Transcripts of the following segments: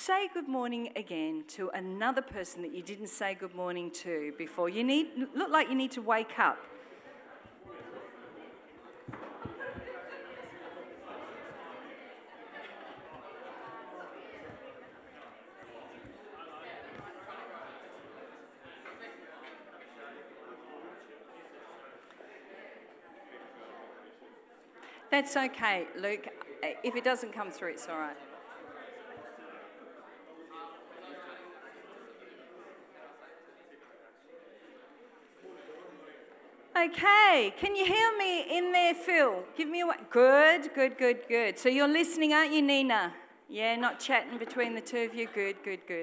say good morning again to another person that you didn't say good morning to before. Look like you need to wake up. That's okay, Luke. If it doesn't come through, it's all right. Okay, can you hear me in there, Phil? Give me a good. So you're listening, aren't you, Nina? Yeah, not chatting between the two of you. Good.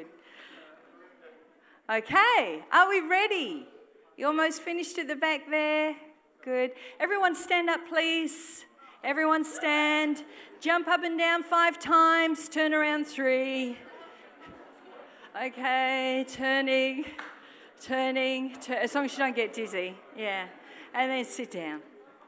Okay, are we ready? You almost finished at the back there? Good. Everyone stand up, please. Everyone stand. Jump up and down 5 times. Turn around 3. Okay, turning. As long as you don't get dizzy. Yeah. And then sit down.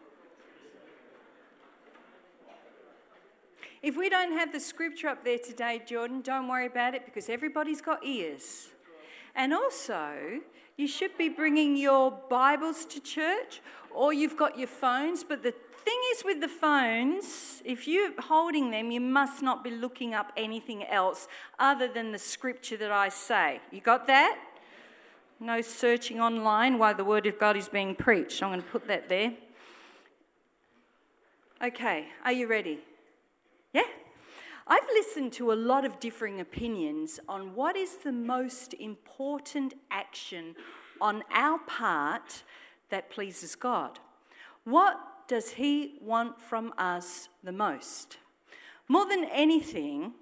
If we don't have the scripture up there today, Jordan, don't worry about it because everybody's got ears. And also, you should be bringing your Bibles to church or you've got your phones. But the thing is with the phones, if you're holding them, you must not be looking up anything else other than the scripture that I say. You got that? No searching online while the word of God is being preached. I'm going to put that there. Okay, are you ready? Yeah? I've listened to a lot of differing opinions on what is the most important action on our part that pleases God. What does He want from us the most? More than anything,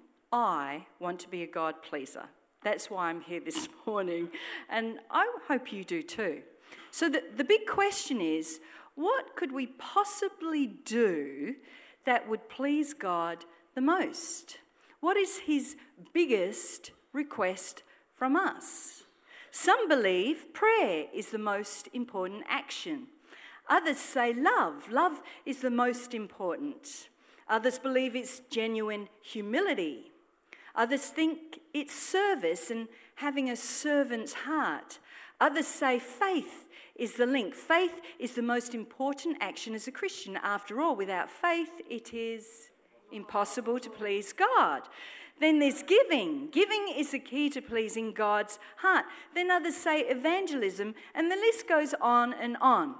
I want to be a God pleaser. That's why I'm here this morning, and I hope you do too. So the big question is, what could we possibly do that would please God the most? What is His biggest request from us? Some believe prayer is the most important action. Others say love. Love is the most important. Others believe it's genuine humility. Others think it's service and having a servant's heart. Others say faith is the link. Faith is the most important action as a Christian. After all, without faith, it is impossible to please God. Then there's giving. Giving is the key to pleasing God's heart. Then others say evangelism, and the list goes on and on.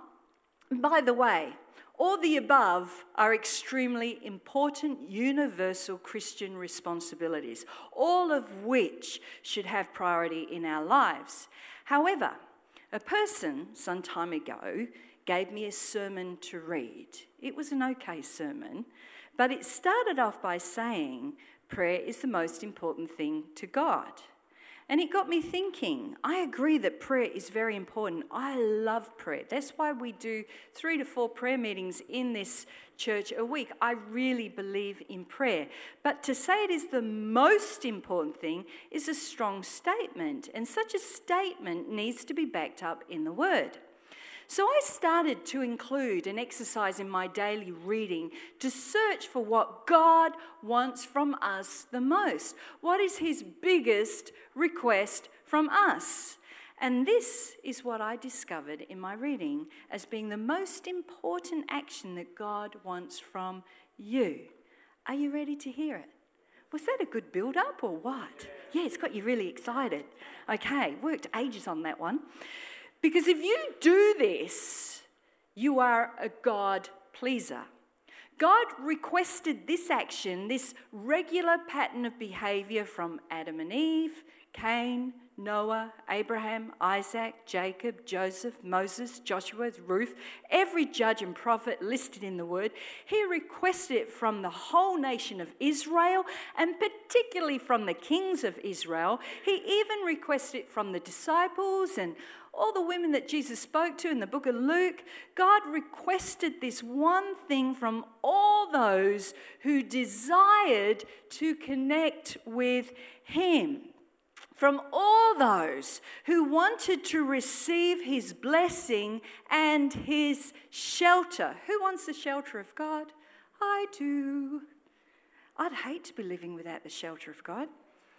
By the way, all the above are extremely important universal Christian responsibilities, all of which should have priority in our lives. However, a person some time ago gave me a sermon to read. It was an okay sermon, but it started off by saying prayer is the most important thing to God. And it got me thinking. I agree that prayer is very important. I love prayer. That's why we do 3 to 4 prayer meetings in this church a week. I really believe in prayer. But to say it is the most important thing is a strong statement. And such a statement needs to be backed up in the Word. So I started to include an exercise in my daily reading to search for what God wants from us the most. What is His biggest request from us? And this is what I discovered in my reading as being the most important action that God wants from you. Are you ready to hear it? Was that a good build-up or what? Yeah, it's got you really excited. Okay, worked ages on that one. Because if you do this, you are a God pleaser. God requested this action, this regular pattern of behaviour from Adam and Eve, Cain, Noah, Abraham, Isaac, Jacob, Joseph, Moses, Joshua, Ruth, every judge and prophet listed in the Word. He requested it from the whole nation of Israel and particularly from the kings of Israel. He even requested it from the disciples and all the women that Jesus spoke to in the book of Luke. God requested this one thing from all those who desired to connect with Him. From all those who wanted to receive His blessing and His shelter. Who wants the shelter of God? I do. I'd hate to be living without the shelter of God.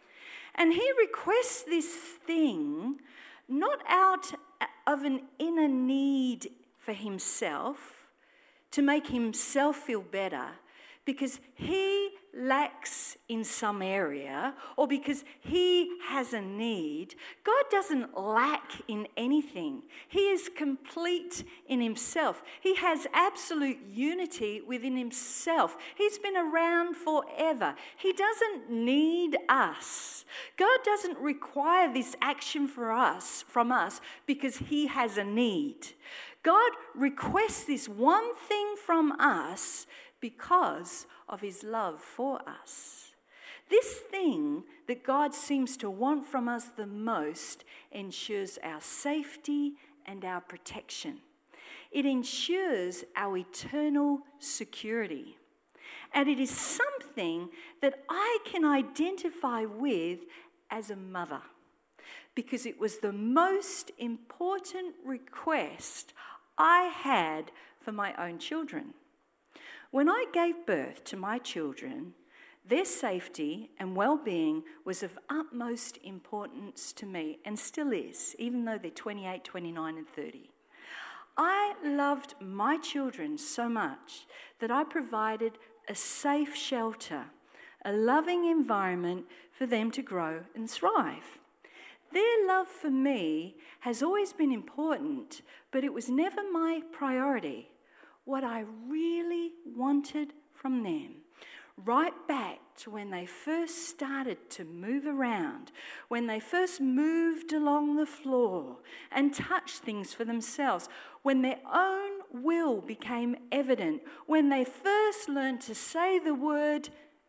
And he requests this thing not out of an inner need for himself, to make himself feel better, because he lacks in some area or because he has a need. God doesn't lack in anything. He is complete in himself. He has absolute unity within himself. He's been around forever. He doesn't need us. God doesn't require this action from us because he has a need. God requests this one thing from us because of his love for us. This thing that God seems to want from us the most ensures our safety and our protection. It ensures our eternal security. And it is something that I can identify with as a mother, because it was the most important request I had for my own children. When I gave birth to my children, their safety and well-being was of utmost importance to me, and still is, even though they're 28, 29 and 30. I loved my children so much that I provided a safe shelter, a loving environment for them to grow and thrive. Their love for me has always been important, but it was never my priority. What I really wanted from them, right back to when they first started to move around, when they first moved along the floor and touched things for themselves, when their own will became evident, when they first learned to say the word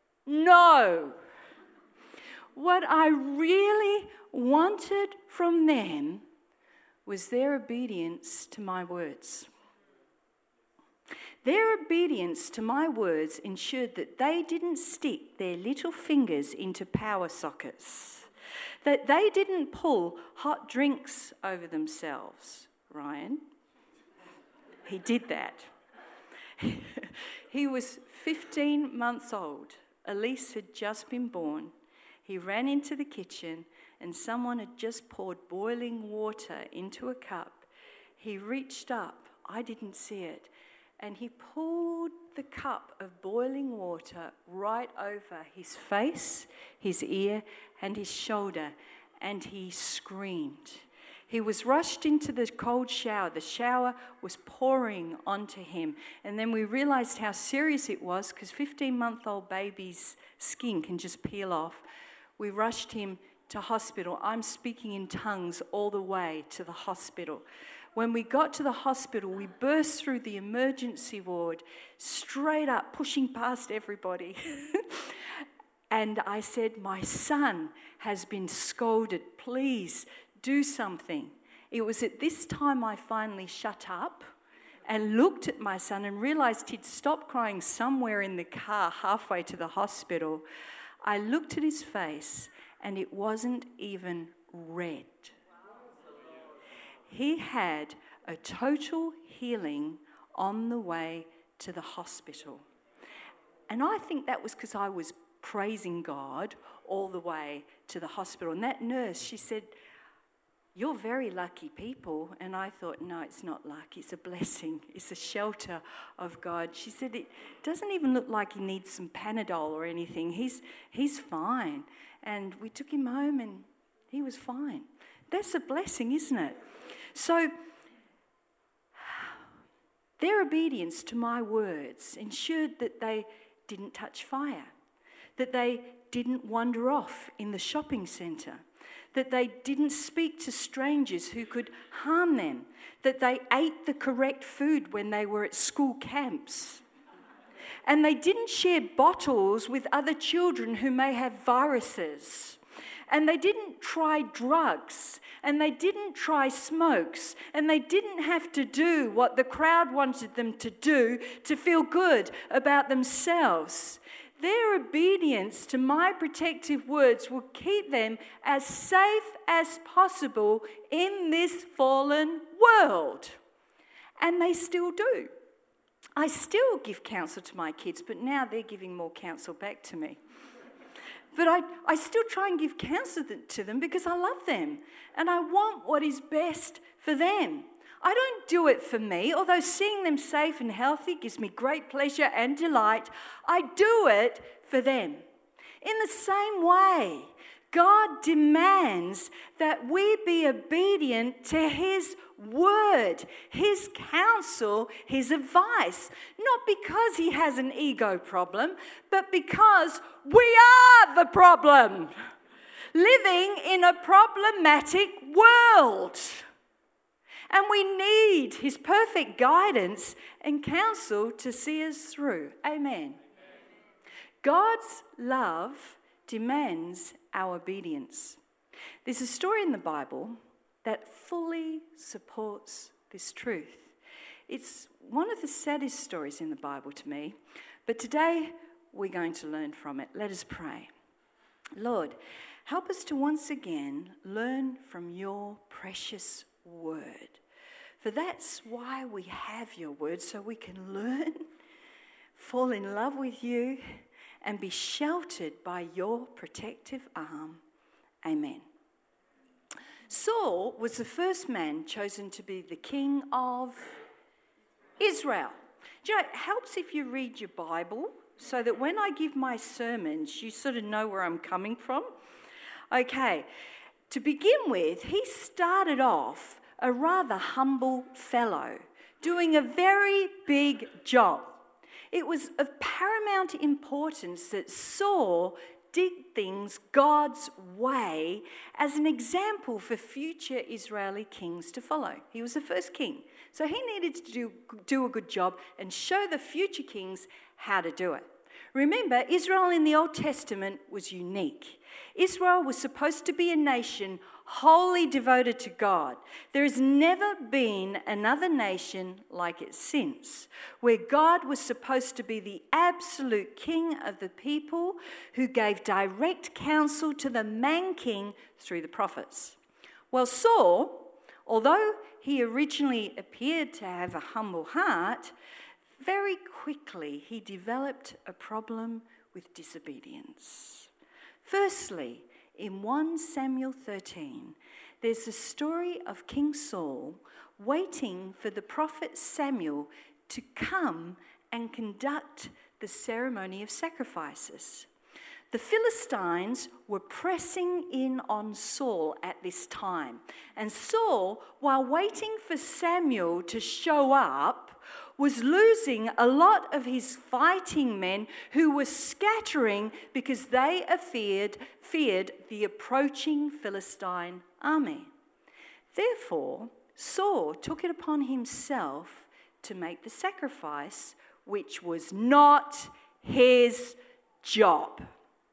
no. What I really wanted from them was their obedience to my words. Their obedience to my words ensured that they didn't stick their little fingers into power sockets, that they didn't pull hot drinks over themselves. Ryan, he did that. He was 15 months old. Elise had just been born. He ran into the kitchen and someone had just poured boiling water into a cup. He reached up, I didn't see it, and he pulled the cup of boiling water right over his face, his ear, and his shoulder, and he screamed. He was rushed into the cold shower. The shower was pouring onto him. And then we realised how serious it was, because 15-month-old baby's skin can just peel off. We rushed him to hospital. I'm speaking in tongues all the way to the hospital. When we got to the hospital, we burst through the emergency ward, straight up, pushing past everybody. And I said, my son has been scolded. Please do something. It was at this time I finally shut up and looked at my son and realised he'd stopped crying somewhere in the car halfway to the hospital. I looked at his face and it wasn't even red. He had a total healing on the way to the hospital. And I think that was because I was praising God all the way to the hospital. And that nurse, she said, "You're very lucky people." And I thought, no, it's not luck. It's a blessing. It's a shelter of God. She said, it doesn't even look like he needs some Panadol or anything. He's fine. And we took him home and he was fine. That's a blessing, isn't it? So their obedience to my words ensured that they didn't touch fire, that they didn't wander off in the shopping centre, that they didn't speak to strangers who could harm them, that they ate the correct food when they were at school camps, and they didn't share bottles with other children who may have viruses. And they didn't try drugs, and they didn't try smokes, and they didn't have to do what the crowd wanted them to do to feel good about themselves. Their obedience to my protective words will keep them as safe as possible in this fallen world. And they still do. I still give counsel to my kids, but now they're giving more counsel back to me. But I still try and give counsel to them because I love them and I want what is best for them. I don't do it for me, although seeing them safe and healthy gives me great pleasure and delight. I do it for them. In the same way, God demands that we be obedient to His word, His counsel, His advice, not because He has an ego problem, but because we are the problem, living in a problematic world. And we need His perfect guidance and counsel to see us through. Amen. God's love demands our obedience. There's a story in the Bible that fully supports this truth. It's one of the saddest stories in the Bible to me, but today we're going to learn from it. Let us pray. Lord, help us to once again learn from your precious word. For that's why we have your word, so we can learn, fall in love with you, and be sheltered by your protective arm. Amen. Saul was the first man chosen to be the king of Israel. Do you know, it helps if you read your Bible so that when I give my sermons, you sort of know where I'm coming from. Okay, to begin with, he started off a rather humble fellow doing a very big job. It was of paramount importance that Saul did things God's way as an example for future Israeli kings to follow. He was the first king, so he needed to do a good job and show the future kings how to do it. Remember, Israel in the Old Testament was unique. Israel was supposed to be a nation wholly devoted to God. There has never been another nation like it since, where God was supposed to be the absolute king of the people who gave direct counsel to the man king through the prophets. Well, Saul, although he originally appeared to have a humble heart, very quickly he developed a problem with disobedience. Firstly, in 1 Samuel 13, there's a story of King Saul waiting for the prophet Samuel to come and conduct the ceremony of sacrifices. The Philistines were pressing in on Saul at this time. And Saul, while waiting for Samuel to show up, was losing a lot of his fighting men who were scattering because they feared the approaching Philistine army. Therefore, Saul took it upon himself to make the sacrifice, which was not his job.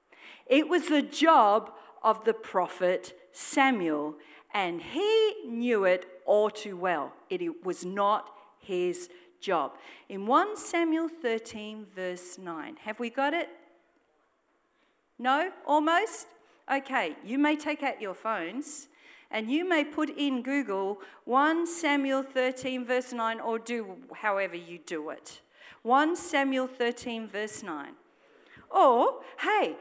It was the job of the prophet Samuel, and he knew it all too well. It was not his job. In 1 Samuel 13, verse 9. Have we got it? No? Almost? Okay, you may take out your phones and you may put in Google 1 Samuel 13, verse 9, or do however you do it. 1 Samuel 13, verse 9. Or, hey,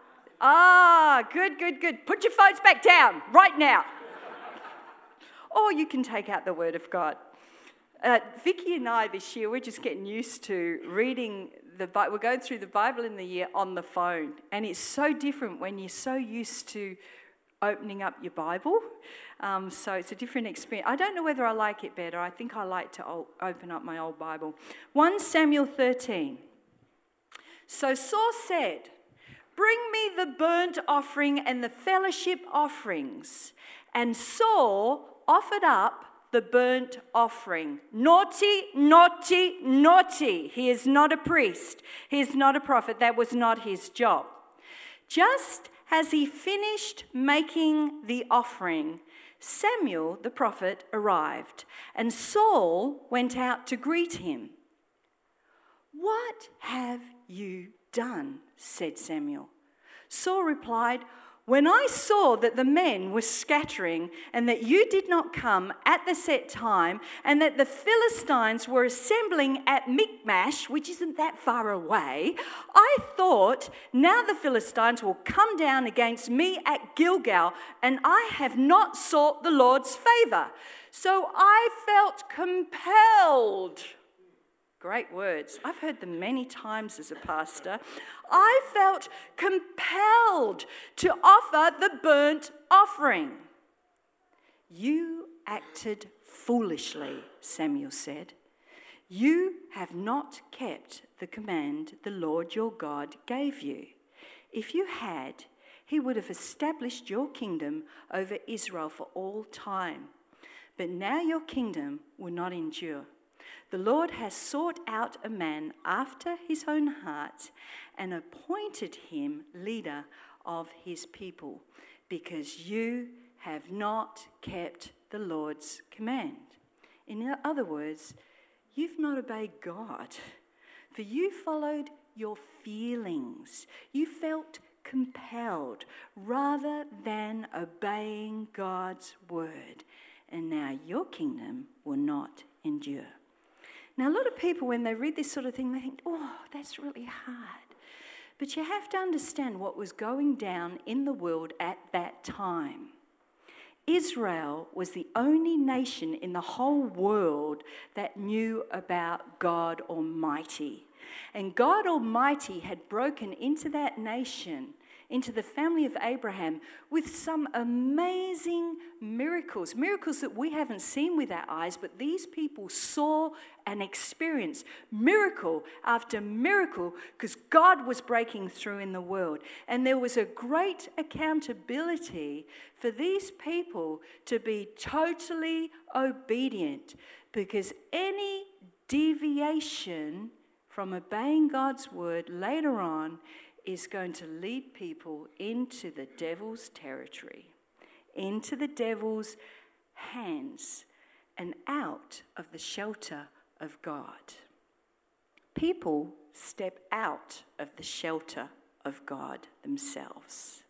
good. Put your phones back down right now. Or you can take out the Word of God. Vicky and I this year, we're just getting used to reading the Bible. We're going through the Bible in the year on the phone. And it's so different when you're so used to opening up your Bible. So it's a different experience. I don't know whether I like it better. I think I like to open up my old Bible. 1 Samuel 13. So Saul said, "Bring me the burnt offering and the fellowship offerings." And Saul offered up the burnt offering. Naughty. He is not a priest. He is not a prophet. That was not his job. Just as he finished making the offering, Samuel the prophet arrived, and Saul went out to greet him. "What have you done?" said Samuel. Saul replied, When I saw that the men were scattering and that you did not come at the set time and that the Philistines were assembling at Michmash, which isn't that far away, I thought, now the Philistines will come down against me at Gilgal, and I have not sought the Lord's favour. So I felt compelled. Great words. I've heard them many times as a pastor. I felt compelled to offer the burnt offering. You acted foolishly, Samuel said. You have not kept the command the Lord your God gave you. If you had, he would have established your kingdom over Israel for all time. But now your kingdom will not endure. The Lord has sought out a man after his own heart and appointed him leader of his people, because you have not kept the Lord's command. In other words, you've not obeyed God, for you followed your feelings. You felt compelled rather than obeying God's word, and now your kingdom will not endure. Now, a lot of people, when they read this sort of thing, they think, oh, that's really hard. But you have to understand what was going down in the world at that time. Israel was the only nation in the whole world that knew about God Almighty. And God Almighty had broken into that nation, into the family of Abraham, with some amazing miracles that we haven't seen with our eyes, but these people saw and experienced miracle after miracle because God was breaking through in the world. And there was a great accountability for these people to be totally obedient, because any deviation from obeying God's word later on is going to lead people into the devil's territory, into the devil's hands, and out of the shelter of God. People step out of the shelter of God themselves.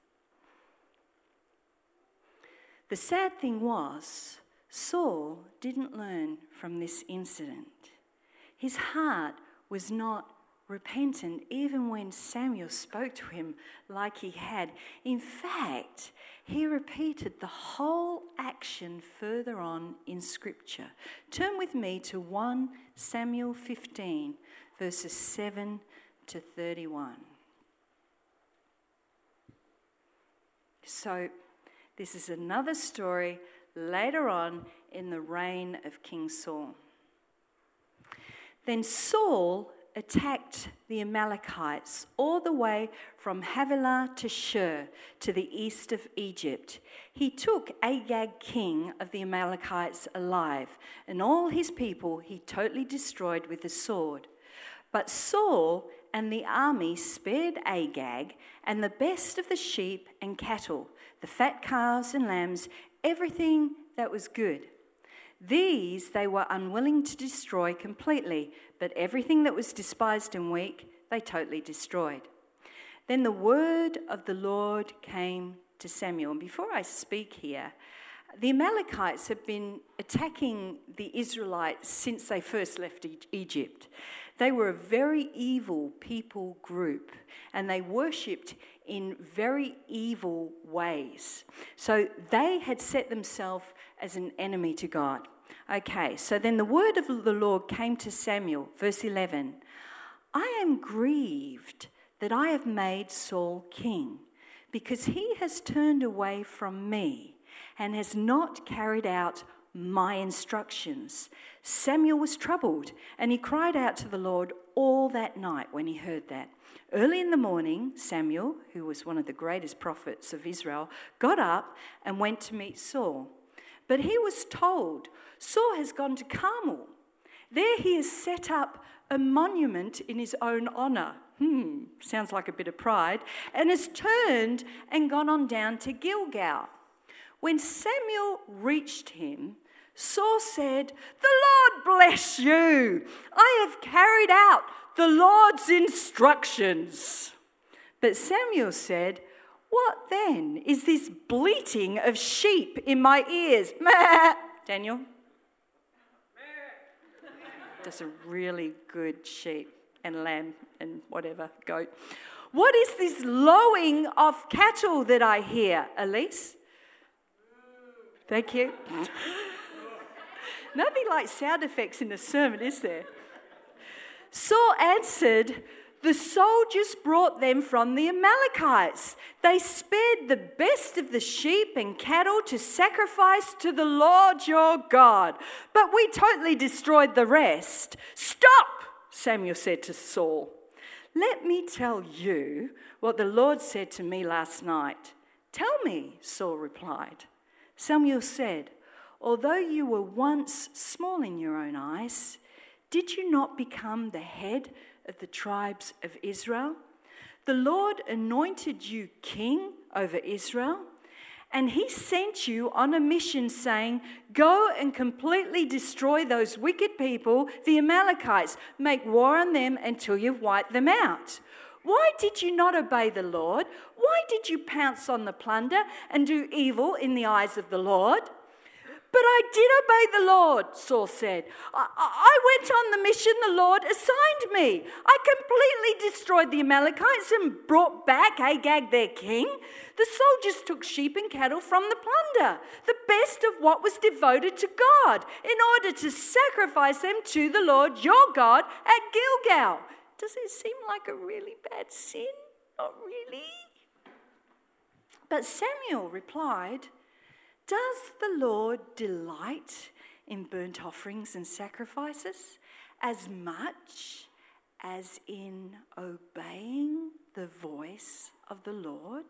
The sad thing was, Saul didn't learn from this incident. His heart was not repentant even when Samuel spoke to him like he had. In fact, he repeated the whole action further on in Scripture. Turn with me to 1 Samuel 15, verses 7 to 31. So, this is another story later on in the reign of King Saul. Then Saul attacked the Amalekites all the way from Havilah to Shur to the east of Egypt. He took Agag, king of the Amalekites, alive, and all his people he totally destroyed with the sword. But Saul and the army spared Agag and the best of the sheep and cattle, the fat calves and lambs, everything that was good. These they were unwilling to destroy completely, but everything that was despised and weak, they totally destroyed. Then the word of the Lord came to Samuel. And before I speak here, the Amalekites have been attacking the Israelites since they first left Egypt. They were a very evil people group, and they worshipped in very evil ways. So they had set themselves as an enemy to God. Okay, so then the word of the Lord came to Samuel, verse 11. I am grieved that I have made Saul king, because he has turned away from me and has not carried out my instructions. Samuel was troubled, and he cried out to the Lord all that night when he heard that. Early in the morning, Samuel, who was one of the greatest prophets of Israel, got up and went to meet Saul. But he was told, Saul has gone to Carmel. There he has set up a monument in his own honour. Sounds like a bit of pride. And has turned and gone on down to Gilgal. When Samuel reached him, Saul said, "The Lord bless you. I have carried out the Lord's instructions." But Samuel said, What then is this bleating of sheep in my ears? Meh. Daniel? That's a really good sheep and lamb and whatever, goat. What is this lowing of cattle that I hear, Elise? Thank you. Nothing like sound effects in a sermon, is there? Saul answered, the soldiers brought them from the Amalekites. They spared the best of the sheep and cattle to sacrifice to the Lord your God, but we totally destroyed the rest. Stop, Samuel said to Saul. Let me tell you what the Lord said to me last night. Tell me, Saul replied. Samuel said, although you were once small in your own eyes, did you not become the head of the tribes of Israel? The Lord anointed you king over Israel, and he sent you on a mission saying, go and completely destroy those wicked people, the Amalekites. Make war on them until you've wiped them out. Why did you not obey the Lord? Why did you pounce on the plunder and do evil in the eyes of the Lord? But I did obey the Lord, Saul said. I went on the mission the Lord assigned me. I completely destroyed the Amalekites and brought back Agag, their king. The soldiers took sheep and cattle from the plunder, the best of what was devoted to God, in order to sacrifice them to the Lord your God at Gilgal. Does it seem like a really bad sin? Not really. But Samuel replied, does the Lord delight in burnt offerings and sacrifices as much as in obeying the voice of the Lord?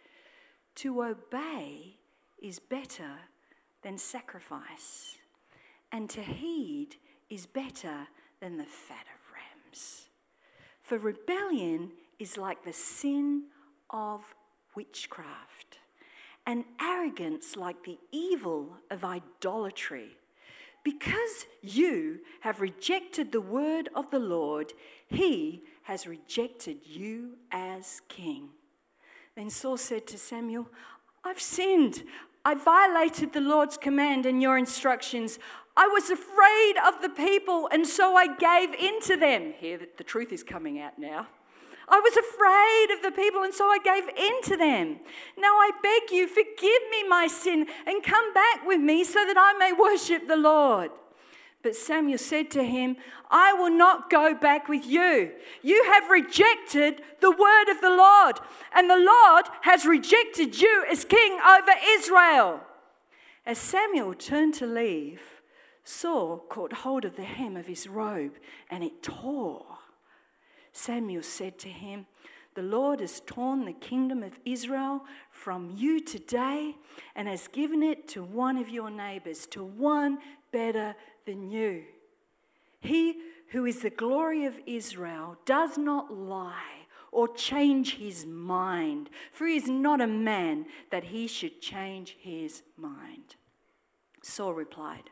To obey is better than sacrifice, and to heed is better than the fat of rams. For rebellion is like the sin of witchcraft, and arrogance like the evil of idolatry. Because you have rejected the word of the Lord, he has rejected you as king. Then Saul said to Samuel, I've sinned. I violated the Lord's command and your instructions. I was afraid of the people, and so I gave in to them. Here, the truth is coming out now. I was afraid of the people, and so I gave in to them. Now I beg you, forgive me my sin and come back with me so that I may worship the Lord. But Samuel said to him, I will not go back with you. You have rejected the word of the Lord, and the Lord has rejected you as king over Israel. As Samuel turned to leave, Saul caught hold of the hem of his robe, and it tore. Samuel said to him, the Lord has torn the kingdom of Israel from you today and has given it to one of your neighbors, to one better than you. He who is the glory of Israel does not lie or change his mind, for he is not a man that he should change his mind. Saul replied,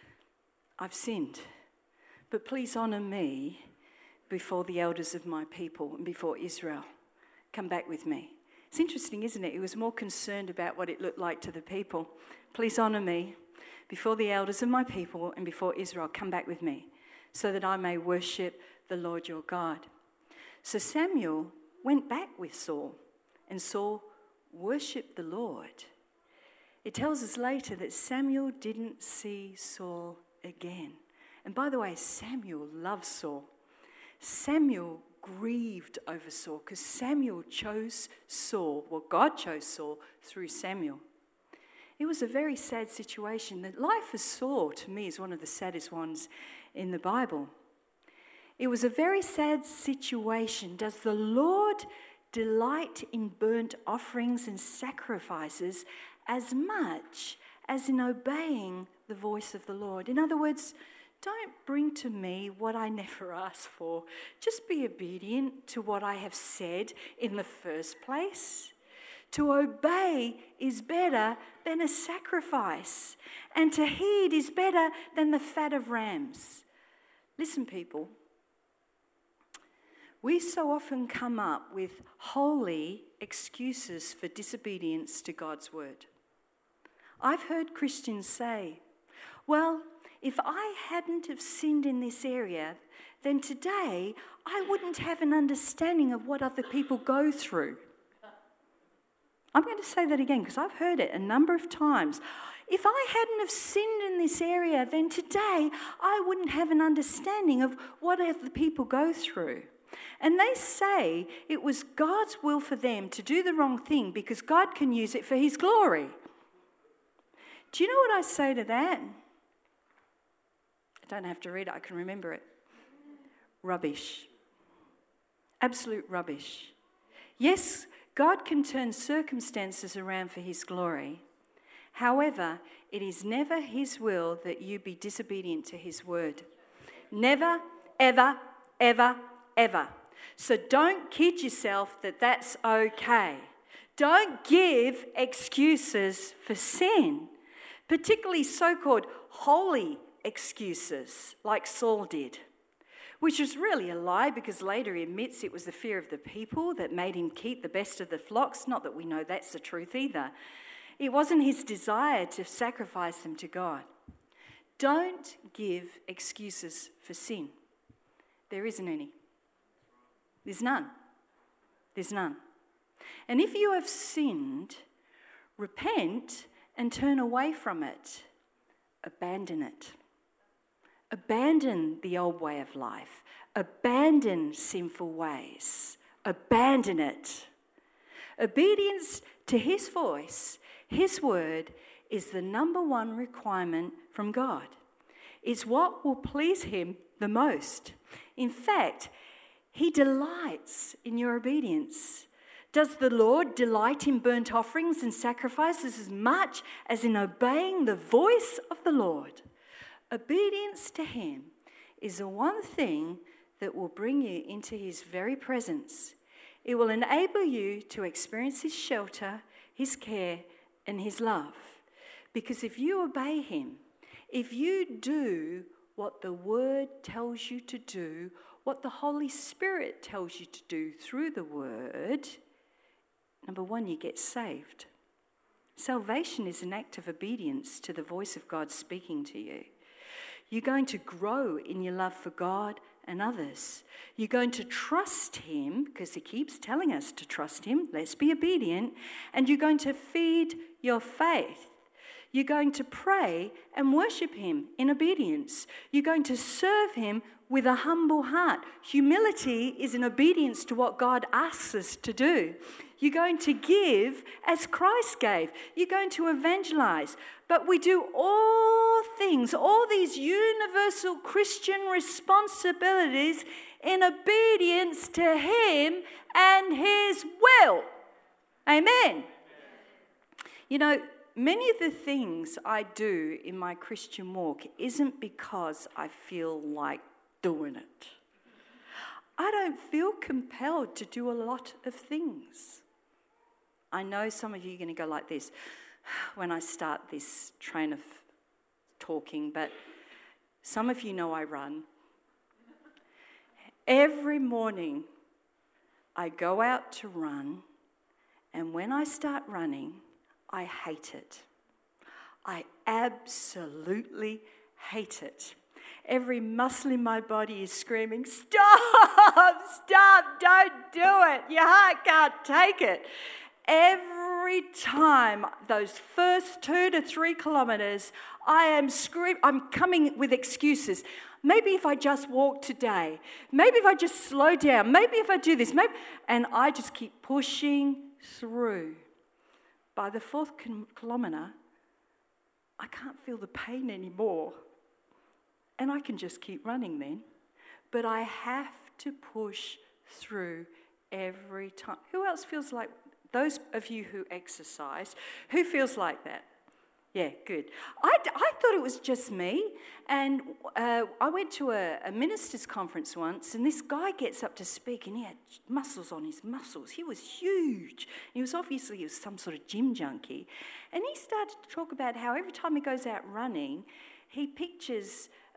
I've sinned, but please honor me before the elders of my people and before Israel. Come back with me. It's interesting, isn't it? He was more concerned about what it looked like to the people. Please honor me before the elders of my people and before Israel. Come back with me so that I may worship the Lord your God. So Samuel went back with Saul, and Saul worshipped the Lord. It tells us later that Samuel didn't see Saul again. And by the way, Samuel loved Saul. Samuel grieved over Saul because Samuel chose Saul. Well, God chose Saul through Samuel. It was a very sad situation. The life of Saul, to me, is one of the saddest ones in the Bible. It was a very sad situation. Does the Lord delight in burnt offerings and sacrifices as much as in obeying the voice of the Lord? In other words, don't bring to me what I never asked for. Just be obedient to what I have said in the first place. To obey is better than a sacrifice, and to heed is better than the fat of rams. Listen, people, we so often come up with holy excuses for disobedience to God's word. I've heard Christians say, well, if I hadn't have sinned in this area, then today I wouldn't have an understanding of what other people go through. I'm going to say that again because I've heard it a number of times. If I hadn't have sinned in this area, then today I wouldn't have an understanding of what other people go through. And they say it was God's will for them to do the wrong thing because God can use it for his glory. Do you know what I say to that? I don't have to read it, I can remember it. Rubbish. Absolute rubbish. Yes, God can turn circumstances around for his glory. However, it is never his will that you be disobedient to his word. Never, ever, ever, ever. So don't kid yourself that that's okay. Don't give excuses for sin, particularly so-called holy excuses like Saul did, which was really a lie because later he admits it was the fear of the people that made him keep the best of the flocks. Not that we know that's the truth either. It wasn't his desire to sacrifice them to God. Don't give excuses for sin. There isn't any. There's none. There's none. And if you have sinned, repent and turn away from it. Abandon it. Abandon the old way of life. Abandon sinful ways. Abandon it. Obedience to his voice, his word, is the number one requirement from God. It's what will please him the most. In fact, he delights in your obedience. Does the Lord delight in burnt offerings and sacrifices as much as in obeying the voice of the Lord? Obedience to him is the one thing that will bring you into his very presence. It will enable you to experience his shelter, his care, and his love. Because if you obey him, if you do what the word tells you to do, what the Holy Spirit tells you to do through the word, number one, you get saved. Salvation is an act of obedience to the voice of God speaking to you. You're going to grow in your love for God and others. You're going to trust him, because he keeps telling us to trust him. Let's be obedient. And you're going to feed your faith. You're going to pray and worship him in obedience. You're going to serve him with a humble heart. Humility is an obedience to what God asks us to do. You're going to give as Christ gave. You're going to evangelize. But we do all things, all these universal Christian responsibilities in obedience to him and his will. Amen. You know, many of the things I do in my Christian walk isn't because I feel like doing it. I don't feel compelled to do a lot of things. I know some of you are going to go like this when I start this train of talking, but some of you know I run. Every morning I go out to run, and when I start running, I hate it. I absolutely hate it. Every muscle in my body is screaming, stop, don't do it. Your heart can't take it. Every time, those first 2 to 3 kilometres, I am screaming, I'm coming with excuses. Maybe if I just walk today, maybe if I just slow down, maybe if I do this, and I just keep pushing through. By the 4th kilometre, I can't feel the pain anymore. And I can just keep running then. But I have to push through every time. Who else feels like, those of you who exercise, who feels like that? Yeah, good. I thought it was just me. And I went to a minister's conference once, and this guy gets up to speak, and he had muscles on his muscles. He was huge. He was some sort of gym junkie. And he started to talk about how every time he goes out running, he pictures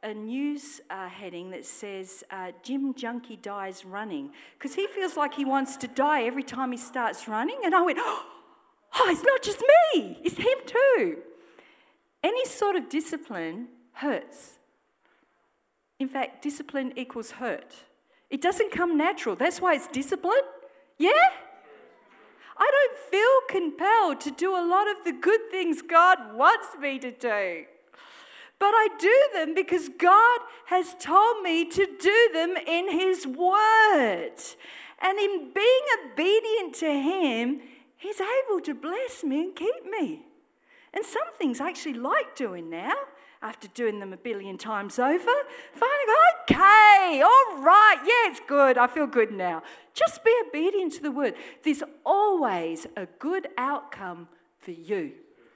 a news heading that says, Gym Junkie dies running, because he feels like he wants to die every time he starts running. And I went, oh, it's not just me, it's him too. Any sort of discipline hurts. In fact, discipline equals hurt. It doesn't come natural. That's why it's discipline. Yeah? I don't feel compelled to do a lot of the good things God wants me to do. But I do them because God has told me to do them in His Word. And in being obedient to Him, He's able to bless me and keep me. And some things I actually like doing now, after doing them a billion times over. Finally, okay, all right, yeah, it's good. I feel good now. Just be obedient to the Word. There's always a good outcome for you.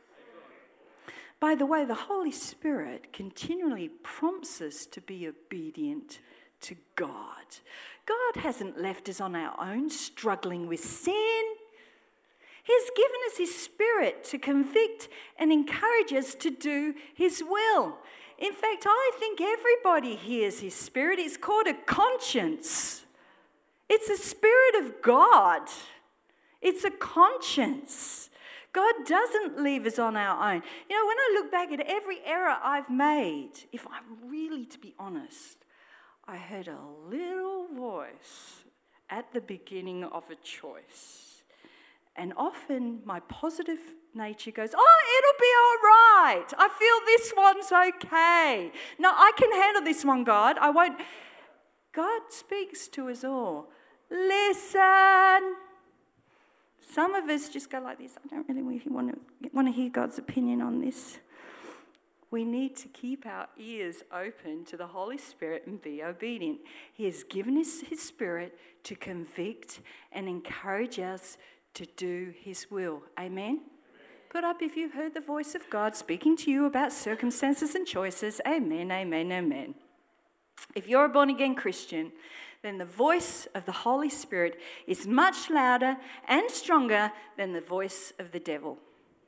By the way, the Holy Spirit continually prompts us to be obedient to God. God hasn't left us on our own struggling with sin. He's given us His Spirit to convict and encourage us to do His will. In fact, I think everybody hears His Spirit. It's called a conscience. It's the Spirit of God. It's a conscience. God doesn't leave us on our own. You know, when I look back at every error I've made, if I'm really to be honest, I heard a little voice at the beginning of a choice. And often my positive nature goes, oh, it'll be all right. I feel this one's okay. No, I can handle this one, God. I won't. God speaks to us all. Listen. Some of us just go like this. I don't really want to hear God's opinion on this. We need to keep our ears open to the Holy Spirit and be obedient. He has given us His Spirit to convict and encourage us to do His will. Amen? Put up if you've heard the voice of God speaking to you about circumstances and choices. Amen, amen, amen. If you're a born-again Christian, then the voice of the Holy Spirit is much louder and stronger than the voice of the devil.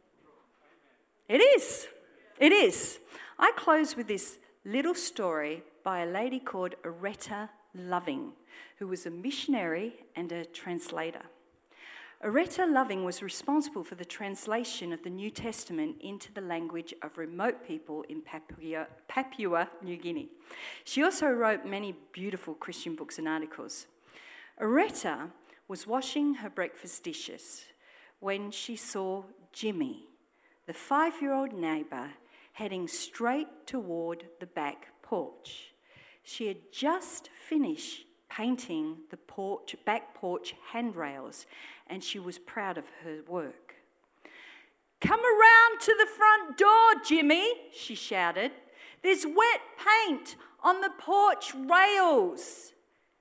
It is. It is. I close with this little story by a lady called Aretta Loving, who was a missionary and a translator. Aretta Loving was responsible for the translation of the New Testament into the language of remote people in Papua New Guinea. She also wrote many beautiful Christian books and articles. Aretta was washing her breakfast dishes when she saw Jimmy, the 5-year-old neighbour, heading straight toward the back porch. She had just finished painting the back porch handrails, and she was proud of her work. "Come around to the front door, Jimmy," she shouted. "There's wet paint on the porch rails."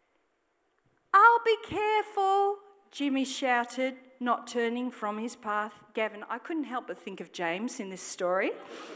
"I'll be careful," Jimmy shouted, not turning from his path. Gavin, I couldn't help but think of James in this story.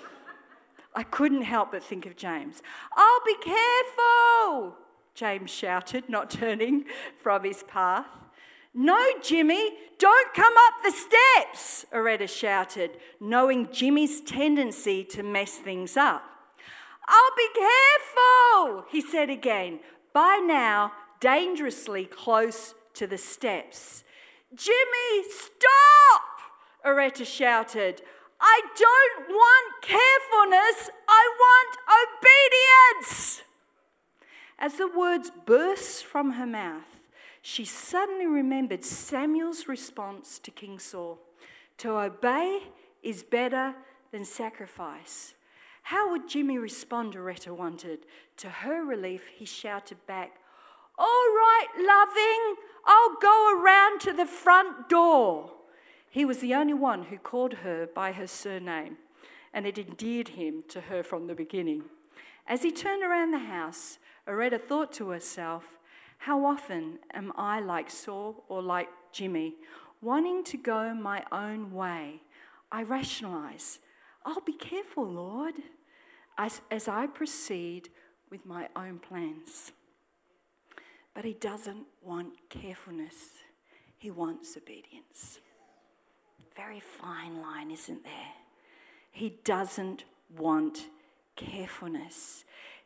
I couldn't help but think of James. "I'll be careful," James shouted, not turning from his path. "No, Jimmy, don't come up the steps," Aretta shouted, knowing Jimmy's tendency to mess things up. "I'll be careful," he said again, by now dangerously close to the steps. "Jimmy, stop," Aretta shouted. "I don't want carefulness, I want obedience." As the words burst from her mouth, she suddenly remembered Samuel's response to King Saul. To obey is better than sacrifice. How would Jimmy respond, Aretta wondered. To her relief, he shouted back, "All right, loving, I'll go around to the front door." He was the only one who called her by her surname, and it endeared him to her from the beginning. As he turned around the house, Aretta thought to herself, how often am I like Saul or like Jimmy, wanting to go my own way? I rationalise, "I'll be careful, Lord," as I proceed with my own plans. But He doesn't want carefulness. He wants obedience. Very fine line, isn't there? He doesn't want carefulness.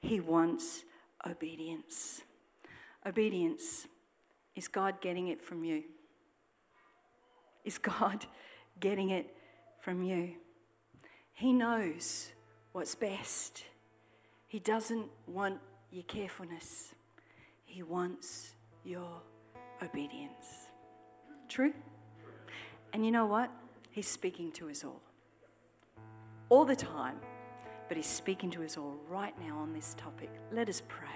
He wants obedience. Obedience is God getting it from you. Is God getting it from you? He knows what's best. He doesn't want your carefulness. He wants your obedience. True? And you know what? He's speaking to us all the time, but he's speaking to us all right now on this topic. Let us pray.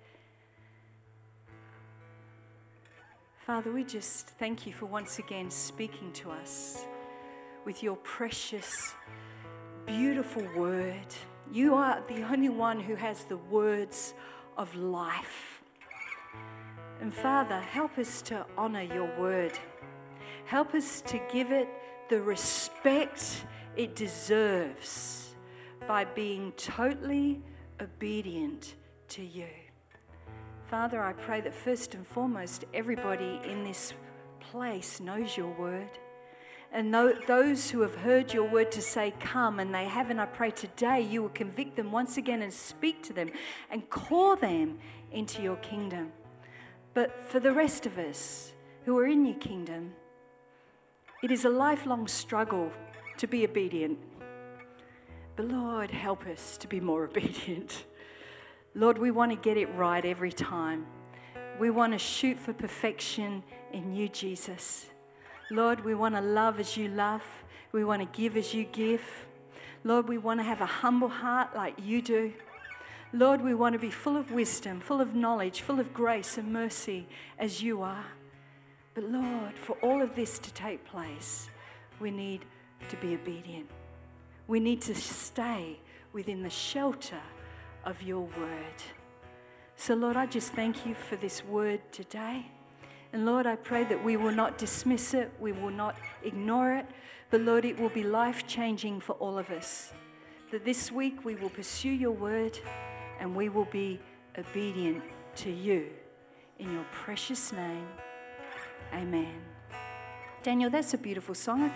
Father, we just thank you for once again speaking to us with your precious, beautiful word. You are the only one who has the words of life. And Father, help us to honour your word. Help us to give it the respect it deserves by being totally obedient to you. Father, I pray that first and foremost, everybody in this place knows your word. And those who have heard your word to say, come, and they haven't, I pray today you will convict them once again and speak to them and call them into your kingdom. But for the rest of us who are in your kingdom, it is a lifelong struggle to be obedient. But Lord, help us to be more obedient. Lord, we want to get it right every time. We want to shoot for perfection in you, Jesus. Lord, we want to love as you love. We want to give as you give. Lord, we want to have a humble heart like you do. Lord, we want to be full of wisdom, full of knowledge, full of grace and mercy as you are. But Lord, for all of this to take place, we need to be obedient. We need to stay within the shelter of your word. So Lord, I just thank you for this word today. And Lord, I pray that we will not dismiss it, we will not ignore it, but Lord, it will be life-changing for all of us. That this week we will pursue your word and we will be obedient to you. In your precious name, amen. Daniel, that's a beautiful song.